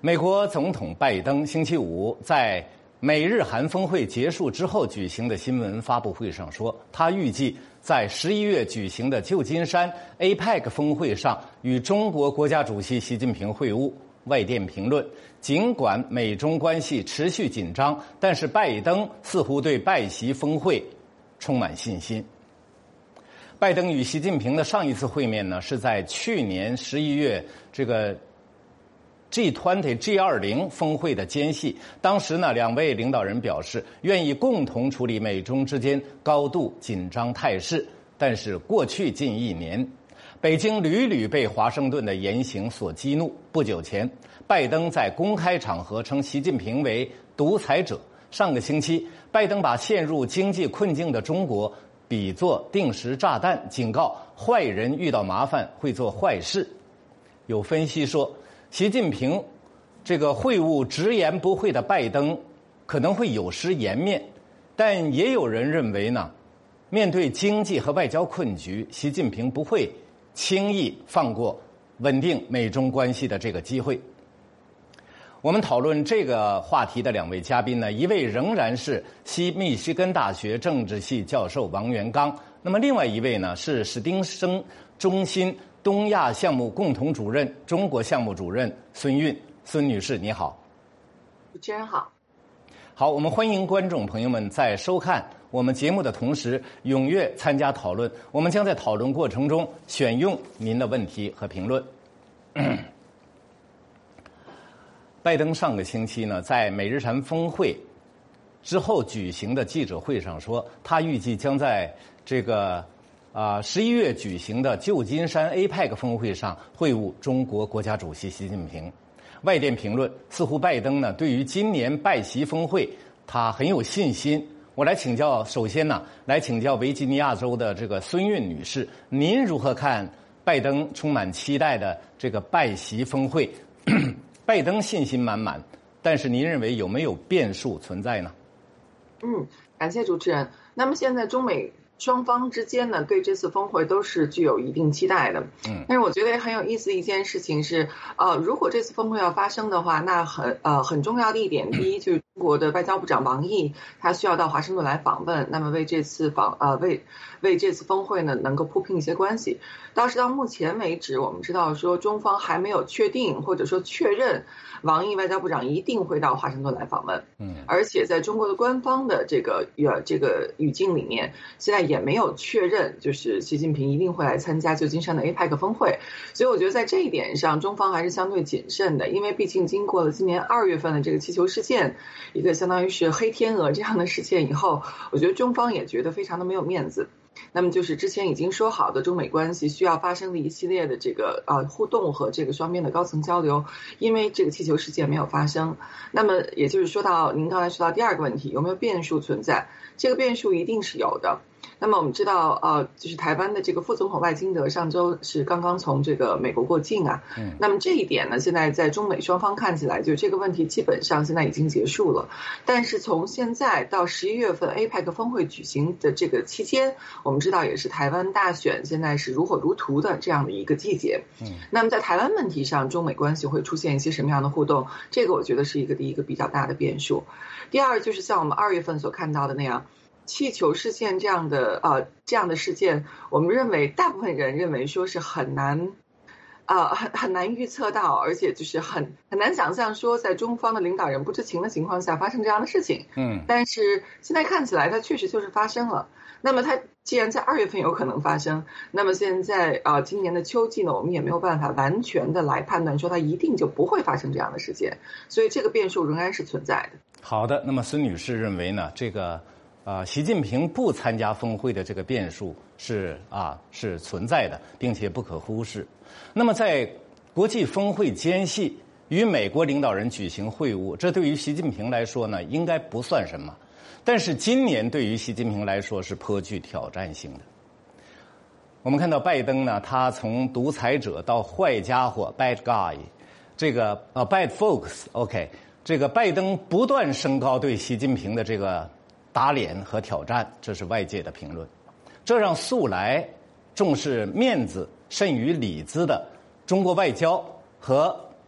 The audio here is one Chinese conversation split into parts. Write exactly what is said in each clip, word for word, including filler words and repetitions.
美国总统拜登星期五在美日韩峰会结束之后举行的新闻发布会上说，他预计在十一月举行的旧金山 A P E C 峰会上与中国国家主席习近平会晤。外电评论，尽管美中关系持续紧张，但是拜登似乎对拜习峰会充满信心。拜登与习近平的上一次会面呢，是在去年十一月这个 G 二十 G 二十 峰会的间隙。当时呢，两位领导人表示愿意共同处理美中之间高度紧张态势。但是过去近一年，北京屡屡被华盛顿的言行所激怒。不久前，拜登在公开场合称习近平为独裁者。上个星期，拜登把陷入经济困境的中国比作定时炸弹，警告坏人遇到麻烦会做坏事。有分析说，习近平这个会晤直言不讳的拜登可能会有失颜面，但也有人认为呢，面对经济和外交困局，习近平不会轻易放过稳定美中关系的这个机会。我们讨论这个话题的两位嘉宾呢，一位仍然是西密西根大学政治系教授王元刚，那么另外一位呢是史汀生中心东亚项目共同主任、中国项目主任孙韵。孙女士，你好。 主持人好。 好，我们欢迎观众朋友们在收看我们节目的同时踊跃参加讨论。我们将在讨论过程中选用您的问题和评论。拜登上个星期呢，在美日韩峰会之后举行的记者会上说，他预计将在这个啊十一月举行的旧金山 A P E C 峰会上会晤中国国家主席习近平。外电评论，似乎拜登呢对于今年拜习峰会他很有信心。我来请教，首先呢，来请教维吉尼亚州的这个孙韵女士，您如何看拜登充满期待的这个拜习峰会？拜登信心满满，但是您认为有没有变数存在呢？ 嗯，感谢主持人。那么现在中美双方之间呢，对这次峰会都是具有一定期待的。嗯，但是我觉得很有意思的一件事情是，呃，如果这次峰会要发生的话，那很呃很重要的一点，第一就是中国的外交部长王毅，他需要到华盛顿来访问，那么为这次访呃为为这次峰会呢能够铺平一些关系。倒是到目前为止，我们知道说中方还没有确定或者说确认王毅外交部长一定会到华盛顿来访问。嗯，而且在中国的官方的这个呃这个语境里面，现在也没有确认就是习近平一定会来参加旧金山的 A P E C 峰会。所以我觉得在这一点上，中方还是相对谨慎的，因为毕竟经过了今年二月份的这个气球事件，一个相当于是黑天鹅这样的事件以后，我觉得中方也觉得非常的没有面子。那么就是之前已经说好的中美关系需要发生的一系列的这个呃互动和这个双边的高层交流，因为这个气球事件没有发生。那么也就是说到您刚才说到第二个问题，有没有变数存在？这个变数一定是有的。那么我们知道，呃，就是台湾的这个副总统赖清德上周是刚刚从这个美国过境啊。嗯。那么这一点呢，现在在中美双方看起来，就这个问题基本上现在已经结束了。但是从现在到十一月份 A P E C 峰会举行的这个期间，我们知道也是台湾大选现在是如火如荼的这样的一个季节。嗯。那么在台湾问题上，中美关系会出现一些什么样的互动？这个我觉得是一个第一个比较大的变数。第二就是像我们二月份所看到的那样。气球事件这样的呃这样的事件，我们认为大部分人认为说是很难，呃很很难预测到，而且就是很很难想象说在中方的领导人不知情的情况下发生这样的事情。嗯，但是现在看起来它确实就是发生了。那么它既然在二月份有可能发生，那么现在啊、呃、今年的秋季呢，我们也没有办法完全的来判断说它一定就不会发生这样的事件，所以这个变数仍然是存在的。 好的，那么孙女士认为呢，这个。啊，习近平不参加峰会的这个变数是啊是存在的，并且不可忽视。那么在国际峰会间隙与美国领导人举行会晤，这对于习近平来说呢，应该不算什么。但是今年对于习近平来说是颇具挑战性的。我们看到拜登呢，他从独裁者到坏家伙 （bad guy）， 这个呃 bad folks，OK， 这个拜登不断升高对习近平的这个打脸和挑战，这是外界的评论。这让素来重视面子甚于里子的中国外交和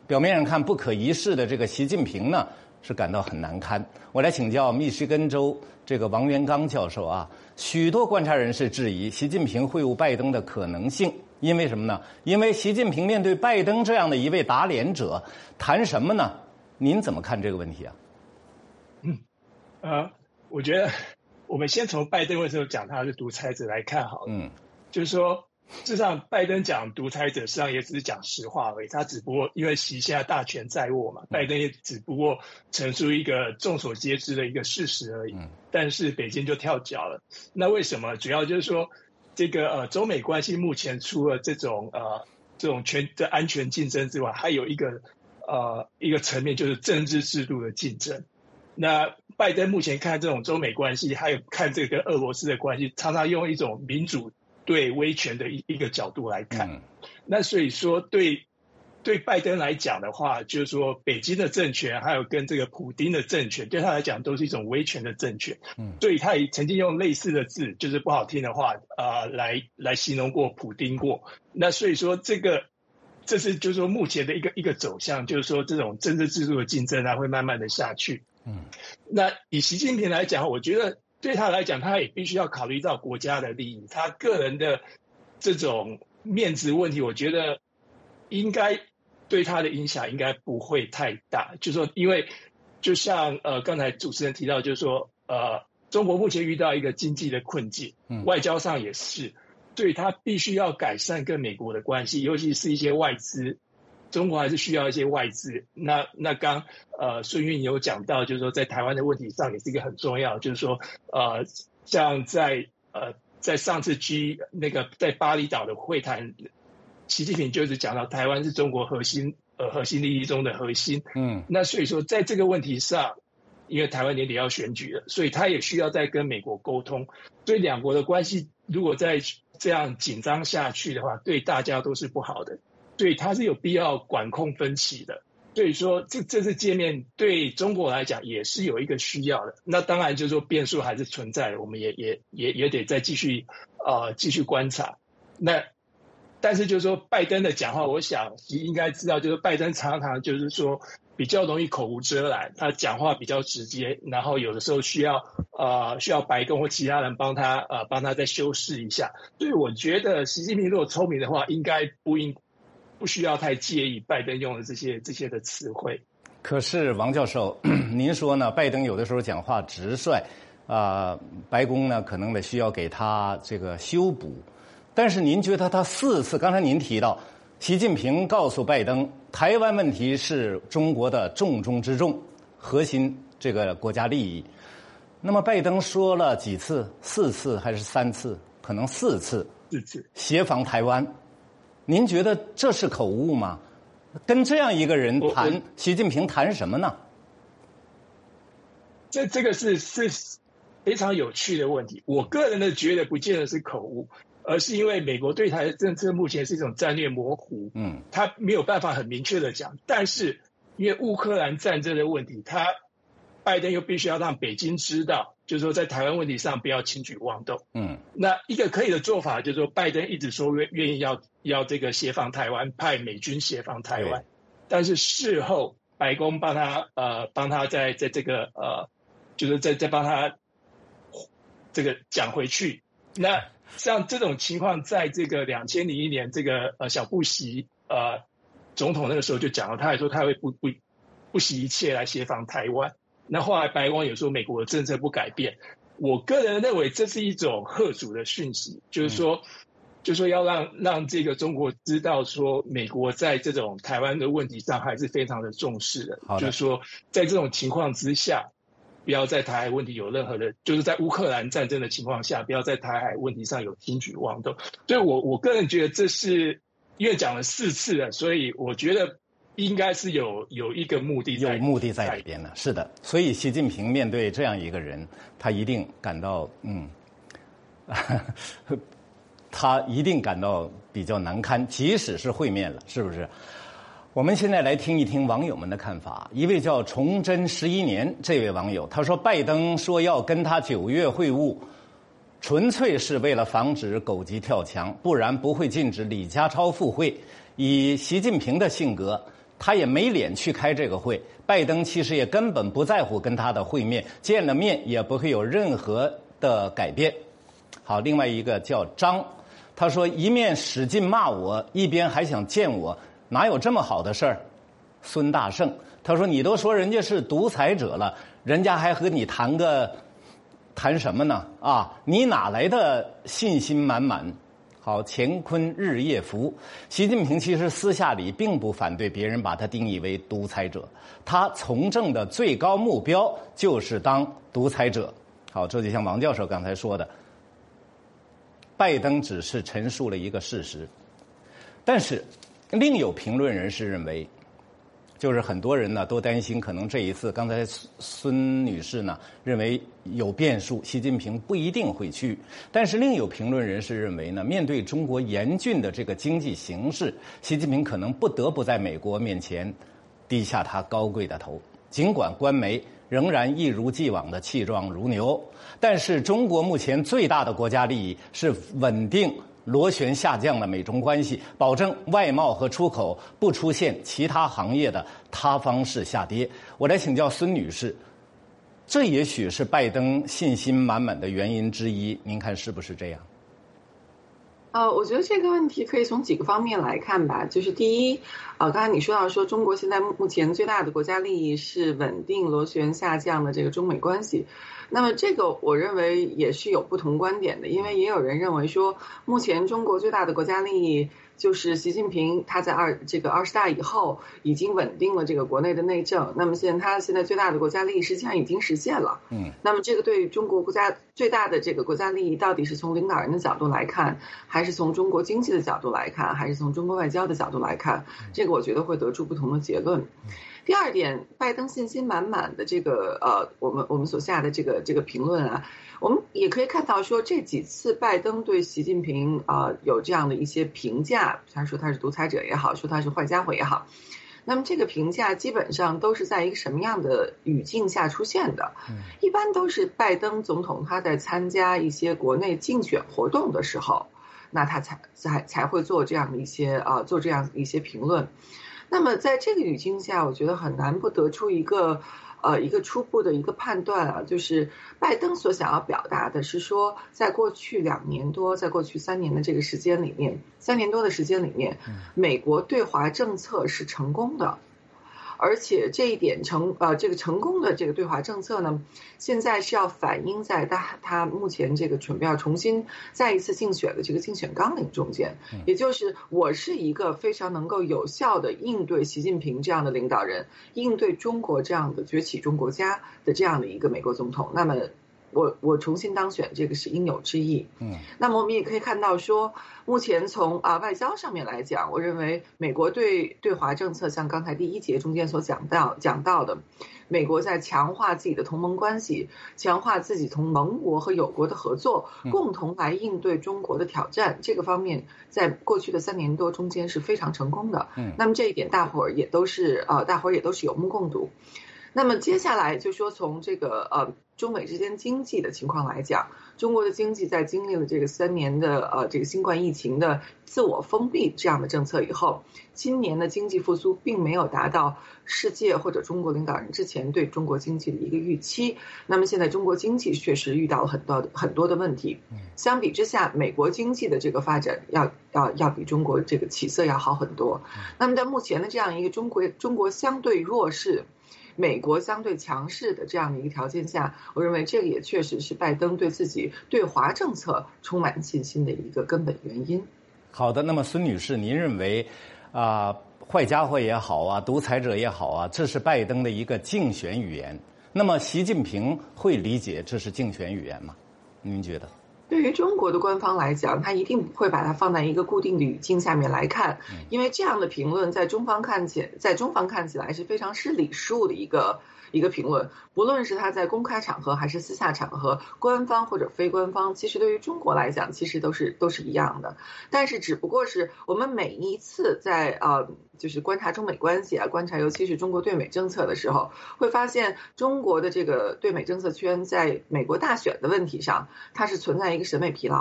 表面上看不可一世的这个习近平呢，是感到很难堪。我来请教密歇根州这个王元刚教授啊，许多观察人士质疑习近平会晤拜登的可能性，因为什么呢？因为习近平面对拜登这样的一位打脸者，谈什么呢？您怎么看这个问题啊？ 嗯，呃，我觉得我们先从拜登为什么讲他是独裁者来看好了。嗯，就是说。事实上，拜登讲独裁者，实际上也只是讲实话而已。他只不过因为习现在大权在握嘛，拜登也只不过陈述一个众所皆知的一个事实而已。但是北京就跳脚了。那为什么？主要就是说，这个呃中美关系目前除了这种呃这种全的安全竞争之外，还有一个呃一个层面就是政治制度的竞争。那拜登目前看这种中美关系，还有看这个跟俄罗斯的关系，常常用一种民主对威权的一一个角度来看，嗯、那所以说对对拜登来讲的话，就是说北京的政权还有跟这个普丁的政权，对他来讲都是一种威权的政权。嗯，所以他也曾经用类似的字，就是不好听的话啊、呃，来来形容过普丁过。那所以说这个这是就是说目前的一个一个走向，就是说这种政治制度的竞争啊会慢慢的下去。嗯，那以习近平来讲，我觉得。对他来讲，他也必须要考虑到国家的利益，他个人的这种面子问题，我觉得应该对他的影响应该不会太大。就是说，因为就像呃刚才主持人提到，就是说呃中国目前遇到一个经济的困境，嗯、外交上也是，所以他必须要改善跟美国的关系，尤其是一些外资。中国还是需要一些外资。那那刚呃孙运有讲到，就是说在台湾的问题上也是一个很重要，就是说呃像在呃在上次 G 那个在巴厘岛的会谈，习近平就是讲到台湾是中国核心呃核心利益中的核心。嗯，那所以说在这个问题上，因为台湾年底要选举了，所以他也需要再跟美国沟通。所以两国的关系如果再这样紧张下去的话，对大家都是不好的。所以它是有必要管控分歧的，所以说这这次见面对中国来讲也是有一个需要的。那当然就是说变数还是存在的，我们也也也也得再继续呃继续观察。那但是就是说拜登的讲话，我想你应该知道，就是拜登常常就是说比较容易口无遮拦，他讲话比较直接，然后有的时候需要呃需要白宫或其他人帮他呃帮他再修饰一下。所以我觉得习近平如果聪明的话，应该不应。不需要太介意拜登用的这些这些的词汇。 可是王教授，您说呢？拜登有的时候讲话直率，啊、呃，白宫呢可能得需要给他这个修补。但是您觉得他四次，刚才您提到，习近平告诉拜登，台湾问题是中国的重中之重，核心这个国家利益。那么拜登说了几次？四次还是三次？可能四次。 四次。协防台湾。您觉得这是口误吗？跟这样一个人谈，习近平谈什么呢？ 这这个是是非常有趣的问题。我个人的觉得不见得是口误，而是因为美国对台的政策目前是一种战略模糊，嗯，他没有办法很明确的讲。但是因为乌克兰战争的问题，他拜登又必须要让北京知道，就是说在台湾问题上不要轻举妄动。嗯，那一个可以的做法就是说，拜登一直说愿愿意要要这个协防台湾，派美军协防台湾，但是事后白宫帮他呃帮他在在这个呃就是在在帮他这个讲回去。那像这种情况，在这个两千零一年这个呃小布希呃总统那个时候就讲了，他还说他会不不不惜一切来协防台湾。那后来白宫也说美国的政策不改变，我个人认为这是一种嚇阻的讯息，就是说，嗯、就是说要让让这个中国知道说，美国在这种台湾的问题上还是非常的重视的，的就是说在这种情况之下，不要在台海问题有任何的，就是在乌克兰战争的情况下，不要在台海问题上有轻举妄动。所以我我个人觉得这是因为讲了四次了，所以我觉得。应该是有有一个目的在， 有目的在里边的，是的。所以习近平面对这样一个人，他一定感到嗯，他一定感到比较难堪，即使是会面了，是不是？我们现在来听一听网友们的看法。一位叫崇祯十一年这位网友，他说：“拜登说要跟他九月会晤，纯粹是为了防止狗急跳墙，不然不会禁止李家超赴会。以习近平的性格。” 他也没脸去开这个会。拜登其实也根本不在乎跟他的会面，见了面也不会有任何的改变。好，另外一个叫张，他说一面使劲骂我，一边还想见我，哪有这么好的事儿？孙大圣，他说你都说人家是独裁者了，人家还和你谈个谈什么呢？啊，你哪来的信心满满？好，乾坤日夜福。习近平其实私下里并不反对别人把他定义为独裁者，他从政的最高目标就是当独裁者。好，这就像王教授刚才说的，拜登只是陈述了一个事实。但是另有评论人士认为，就是很多人呢都担心，可能这一次，刚才孙女士呢认为有变数，习近平不一定会去。但是另有评论人士认为呢，面对中国严峻的这个经济形势，习近平可能不得不在美国面前低下他高贵的头。尽管官媒仍然一如既往的气壮如牛，但是中国目前最大的国家利益是稳定螺旋下降的美中关系，保证外贸和出口不出现其他行业的塌方式下跌。我来请教孙女士，这也许是拜登信心满满的原因之一，您看是不是这样？ 呃，我觉得这个问题可以从几个方面来看吧。就是第一，呃，刚才你说到说中国现在目前最大的国家利益是稳定螺旋下降的这个中美关系。那么这个我认为也是有不同观点的，因为也有人认为说，目前中国最大的国家利益就是习近平他在二这个二十大以后已经稳定了这个国内的内政，那么现在他现在最大的国家利益实际上已经实现了。嗯，那么这个对于中国国家最大的这个国家利益，到底是从领导人的角度来看，还是从中国经济的角度来看，还是从中国外交的角度来看，这个我觉得会得出不同的结论。第二点，拜登信心满满的这个呃，我们我们所下的这个这个评论啊，我们也可以看到说，这几次拜登对习近平啊、呃、有这样的一些评价，他说他是独裁者也好，说他是坏家伙也好，那么这个评价基本上都是在一个什么样的语境下出现的？一般都是拜登总统他在参加一些国内竞选活动的时候，那他才才才会做这样的一些啊、呃、做这样一些评论。那么在这个语境下，我觉得很难不得出一个呃一个初步的一个判断啊，就是拜登所想要表达的是说，在过去两年多，在过去三年的这个时间里面，三年多的时间里面，美国对华政策是成功的。而且这一点成呃这个成功的这个对华政策呢，现在是要反映在他他目前这个准备要重新再一次竞选的这个竞选纲领中间，也就是我是一个非常能够有效的应对习近平这样的领导人，应对中国这样的崛起中国家的这样的一个美国总统，那么我我重新当选，这个是应有之义。嗯，那么我们也可以看到说，目前从啊外交上面来讲，我认为美国对对华政策，像刚才第一节中间所讲到讲到的，美国在强化自己的同盟关系，强化自己同盟国和友国的合作，共同来应对中国的挑战，这个方面在过去的三年多中间是非常成功的。嗯，那么这一点大伙儿也都是呃大伙儿也都是有目共睹。那么接下来就说从这个呃中美之间经济的情况来讲，中国的经济在经历了这个三年的呃这个新冠疫情的自我封闭这样的政策以后，今年的经济复苏并没有达到世界或者中国领导人之前对中国经济的一个预期。那么现在中国经济确实遇到了很多很多的问题，相比之下，美国经济的这个发展要要要比中国这个起色要好很多。那么在目前的这样一个中国中国相对弱势，美国相对强势的这样的一个条件下，我认为这个也确实是拜登对自己对华政策充满信心的一个根本原因。 好的，那么孙女士，您认为啊、呃，坏家伙也好啊，独裁者也好啊，这是拜登的一个竞选语言。那么习近平会理解这是竞选语言吗？您觉得？ 对于中国的官方来讲，他一定不会把它放在一个固定的语境下面来看，因为这样的评论在中方看起，在中方看起来是非常失礼数的一个一个评论，不论是他在公开场合还是私下场合，官方或者非官方，其实对于中国来讲，其实都是都是一样的。但是只不过是我们每一次在呃，就是观察中美关系啊，观察尤其是中国对美政策的时候，会发现中国的这个对美政策圈在美国大选的问题上，它是存在一个审美疲劳的。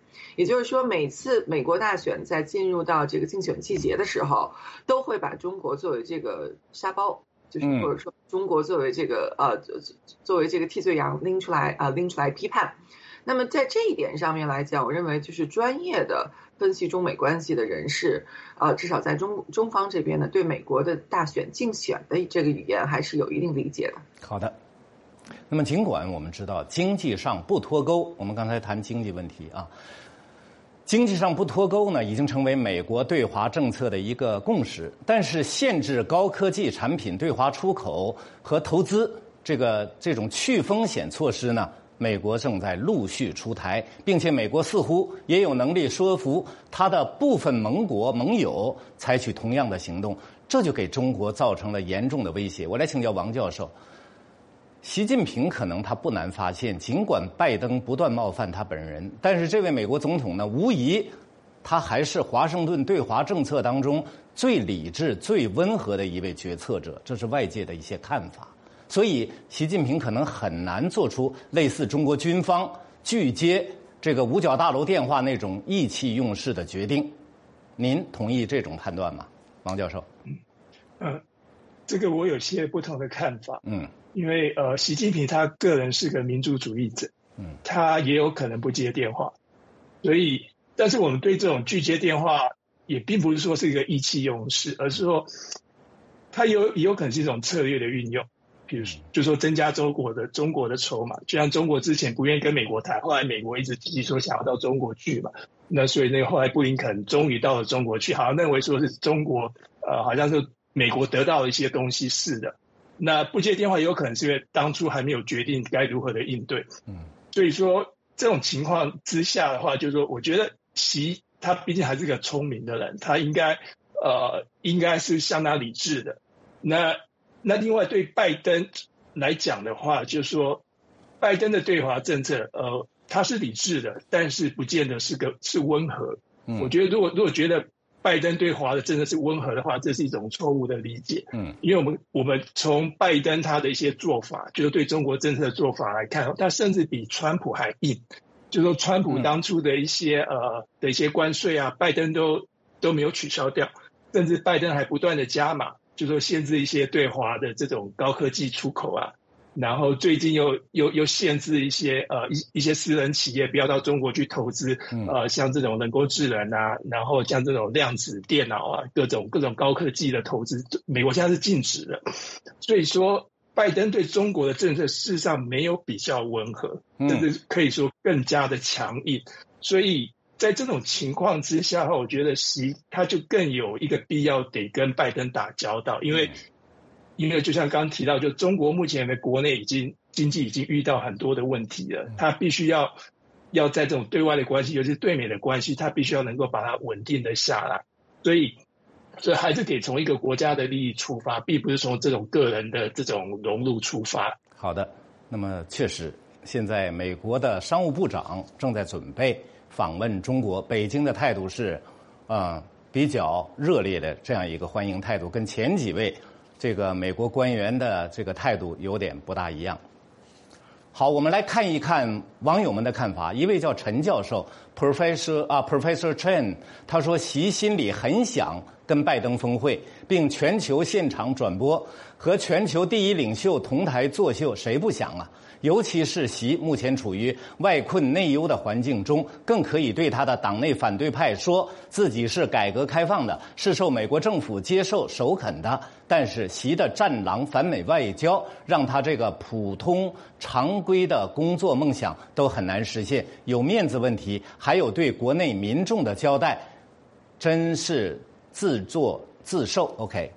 也就是说，每次美国大选在进入到这个竞选季节的时候，都会把中国作为这个沙包，就是或者说中国作为这个呃作为这个替罪羊拎出来啊、呃、拎出来批判。那么在这一点上面来讲，我认为就是专业的分析中美关系的人士，呃，至少在中中方这边呢，对美国的大选竞选的这个语言还是有一定理解的。 好的。那么尽管我们知道经济上不脱钩，我们刚才谈经济问题啊，经济上不脱钩呢，已经成为美国对华政策的一个共识。但是限制高科技产品对华出口和投资这个这种去风险措施呢，美国正在陆续出台，并且美国似乎也有能力说服他的部分盟国盟友采取同样的行动，这就给中国造成了严重的威胁。我来请教王教授，习近平可能他不难发现，尽管拜登不断冒犯他本人，但是这位美国总统呢，无疑他还是华盛顿对华政策当中最理智、最温和的一位决策者，这是外界的一些看法。所以习近平可能很难做出类似中国军方拒接这个五角大楼电话那种意气用事的决定。您同意这种判断吗，王教授？ 嗯，呃，这个我有些不同的看法。 嗯， 因为呃，习近平他个人是个民族主义者，嗯，他也有可能不接电话，所以，但是我们对这种拒接电话也并不是说是一个意气用事，而是说他有也有可能是一种策略的运用。比如说，就说增加中国的中国的筹码，就像中国之前不愿意跟美国谈，后来美国一直积极说想要到中国去嘛，那所以那个后来布林肯终于到了中国去，好像认为说是中国呃好像是美国得到了一些东西似的。那不接电话也有可能是因为当初还没有决定该如何的应对，嗯，所以说这种情况之下的话，就是说我觉得习他毕竟还是个聪明的人，他应该呃应该是相当理智的。那那另外对拜登来讲的话，就是说拜登的对华政策，呃，他是理智的，但是不见得是个是温和。嗯，我觉得如果如果觉得拜登对华的政策是温和的话，这是一种错误的理解。嗯，因为我们我们从拜登他的一些做法，就是对中国政策的做法来看，他甚至比川普还硬。就是说川普当初的一些、嗯、呃的一些关税啊，拜登都都没有取消掉，甚至拜登还不断的加码。就是说限制一些对华的这种高科技出口啊，然后最近又又又限制一些呃一一些私人企业不要到中国去投资，呃像这种人工智能啊，然后像这种量子电脑啊，各种各种高科技的投资，美国现在是禁止的。所以说拜登对中国的政策事实上没有比较温和，甚至可以说更加的强硬。所以在这种情况之下，我觉得习他就更有一个必要得跟拜登打交道，因为因为就像刚刚提到，就中国目前的国内已经经济已经遇到很多的问题了，他必须要要在这种对外的关系，尤其是对美的关系，他必须要能够把它稳定的下来。所以所以还是得从一个国家的利益出发，并不是从这种个人的这种融入出发。 好的，那么确实现在美国的商务部长正在准备访问中国，北京的态度是，呃，比较热烈的这样一个欢迎态度，跟前几位这个美国官员的这个态度有点不大一样。好，我们来看一看网友们的看法。一位叫陈教授 ，Professor 啊 ，Professor Chen， 他说习心里很想跟拜登峰会，并全球现场转播，和全球第一领袖同台作秀，谁不想啊？尤其是习目前处于外困内忧的环境中，更可以对他的党内反对派说自己是改革开放的，是受美国政府接受首肯的。但是习的战狼反美外交，让他这个普通常规的工作梦想都很难实现，有面子问题，还有对国内民众的交代，真是自作自受。 OK，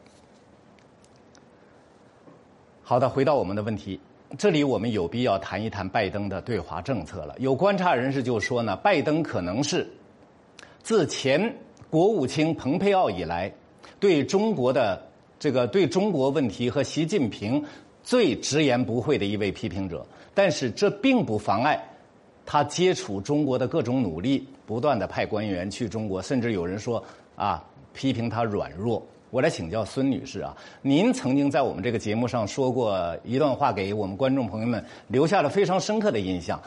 好的，回到我们的问题，这里我们有必要谈一谈拜登的对华政策了。有观察人士就说呢，拜登可能是自前国务卿蓬佩奥以来对中国的这个对中国问题和习近平最直言不讳的一位批评者，但是这并不妨碍他接触中国的各种努力，不断的派官员去中国，甚至有人说啊，批评他软弱。我来请教孙女士啊，您曾经在我们这个节目上说过一段话，给我们观众朋友们留下了非常深刻的印象。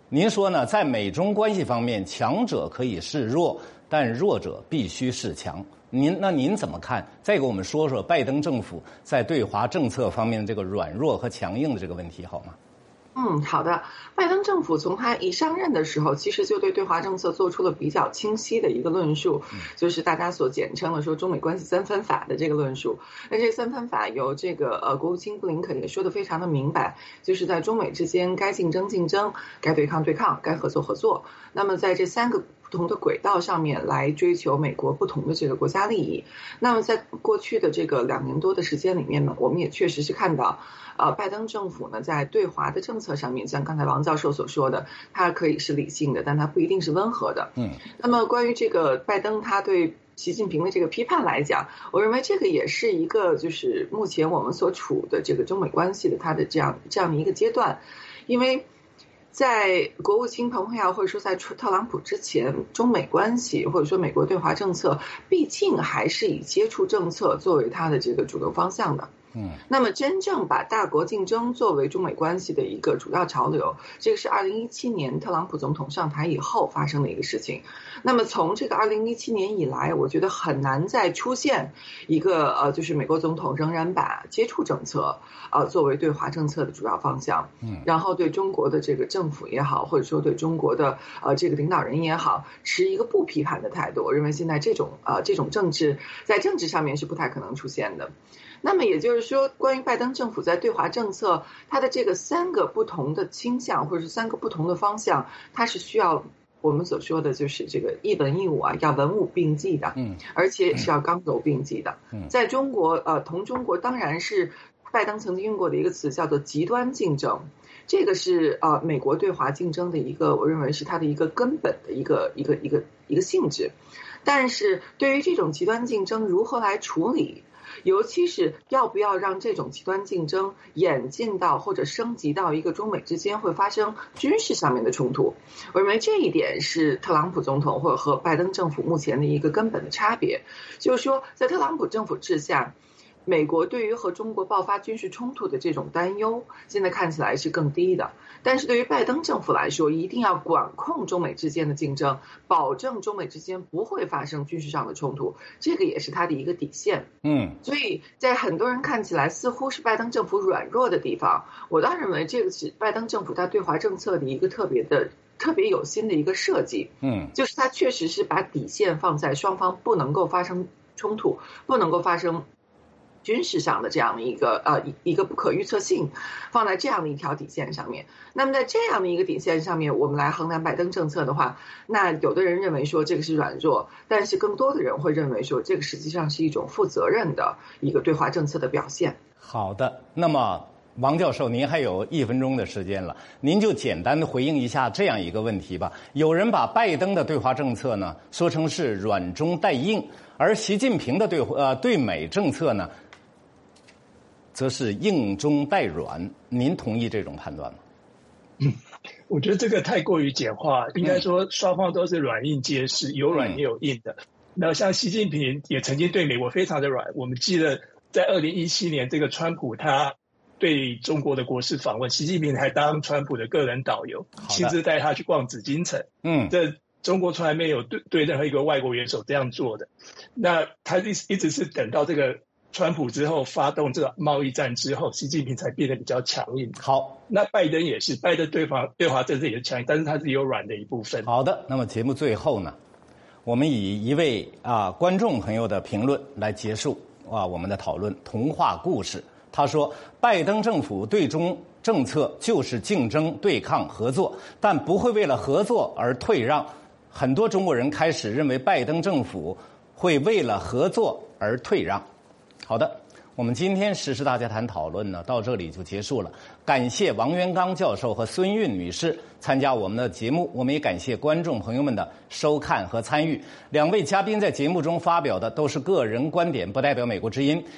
您说呢？在美中关系方面，强者可以示弱，但弱者必须示强。您那您怎么看？再给我们说说拜登政府在对华政策方面这个软弱和强硬的这个问题好吗？ 嗯，好的。拜登政府从他一上任的时候，其实就对对华政策做出了比较清晰的一个论述，就是大家所简称的说中美关系三分法的这个论述。那这三分法由这个呃国务卿布林肯也说得非常的明白，就是在中美之间该竞争竞争，该对抗对抗，该合作合作。那么在这三个不同的轨道上面来追求美国不同的这个国家利益。那么在过去的这个两年多的时间里面呢，我们也确实是看到，呃，拜登政府呢在对华的政策上面，像刚才王教授所说的，它可以是理性的，但它不一定是温和的。嗯。那么关于这个拜登他对习近平的这个批判来讲，我认为这个也是一个就是目前我们所处的这个中美关系的它的这样这样的一个阶段，因为在国务卿蓬佩奥或者说在特朗普之前，中美关系或者说美国对华政策，毕竟还是以接触政策作为它的这个主流方向的。嗯，那么真正把大国竞争作为中美关系的一个主要潮流，这个是二零一七年特朗普总统上台以后发生的一个事情。那么从这个二零一七年以来，我觉得很难再出现一个呃，就是美国总统仍然把接触政策呃作为对华政策的主要方向，嗯，然后对中国的这个政府也好，或者说对中国的呃这个领导人也好，持一个不批判的态度。我认为现在这种呃这种政治在政治上面是不太可能出现的。那么也就是说，关于拜登政府在对华政策，它的这个三个不同的倾向，或者是三个不同的方向，它是需要我们所说的就是这个一文一武啊，要文武并济的，嗯，而且是要刚柔并济的。嗯，在中国，呃，同中国当然是拜登曾经用过的一个词叫做极端竞争，这个是呃美国对华竞争的一个，我认为是它的一个根本的一个一个一个一个性质。但是对于这种极端竞争如何来处理？尤其是要不要让这种极端竞争演进到或者升级到一个中美之间会发生军事上面的冲突，我认为这一点是特朗普总统或者和拜登政府目前的一个根本的差别。就是说，在特朗普政府之下，美国对于和中国爆发军事冲突的这种担忧，现在看起来是更低的。但是对于拜登政府来说，一定要管控中美之间的竞争，保证中美之间不会发生军事上的冲突，这个也是他的一个底线。嗯，所以在很多人看起来似乎是拜登政府软弱的地方，我倒认为这个是拜登政府他对华政策的一个特别的、特别有心的一个设计。嗯，就是他确实是把底线放在双方不能够发生冲突，不能够发生军事上的这样的一个呃一个不可预测性，放在这样的一条底线上面。那么在这样的一个底线上面，我们来衡量拜登政策的话，那有的人认为说这个是软弱，但是更多的人会认为说这个实际上是一种负责任的一个对华政策的表现。 好的，那么王教授，您还有一分钟的时间了，您就简单的回应一下这样一个问题吧。有人把拜登的对华政策呢说成是软中带硬，而习近平的对呃对美政策呢，则是硬中带软，您同意这种判断吗？ 嗯，我觉得这个太过于简化，应该说双方都是软硬皆是，有软也有硬的。嗯、那像习近平也曾经对美国非常的软，我们记得在二零一七年这个川普他对中国的国事访问，习近平还当川普的个人导游，亲自带他去逛紫禁城。嗯，这中国从来没有对对任何一个外国元首这样做的。那他一一直是等到这个川普之后发动这个贸易战之后，习近平才变得比较强硬。 好， 那拜登也是，拜登对华对华政策也是强硬，但是他是有软的一部分。 好的，那么节目最后呢，我们以一位啊观众朋友的评论来结束啊我们的讨论。童话故事，他说，拜登政府对中政策就是竞争、对抗、合作，但不会为了合作而退让。很多中国人开始认为拜登政府会为了合作而退让。好的，我们今天时事大家谈讨论呢，到这里就结束了。感谢王元刚教授和孙韵女士参加我们的节目，我们也感谢观众朋友们的收看和参与。两位嘉宾在节目中发表的都是个人观点，不代表美国之音。